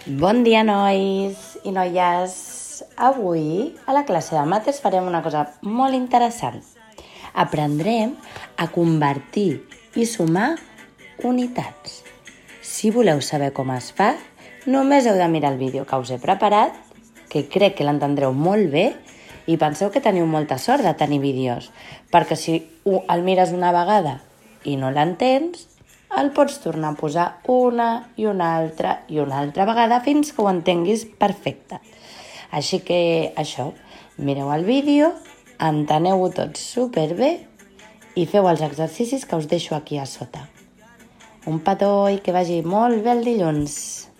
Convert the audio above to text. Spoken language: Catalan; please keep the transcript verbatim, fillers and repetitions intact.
Bon dia, nois i noies. Avui, a la classe de mates, farem una cosa molt interessant. Aprendrem a convertir i sumar unitats. Si voleu saber com es fa, només heu de mirar el vídeo que us he preparat, que crec que l'entendreu molt bé, i penseu que teniu molta sort de tenir vídeos, perquè si el mires una vegada i no l'entens, el pots tornar a posar una i una altra i una altra vegada fins que ho entenguis perfecte. Així que això, mireu el vídeo, enteneu-ho tot superbé i feu els exercicis que us deixo aquí a sota. Un petó i que vagi molt bé el dilluns!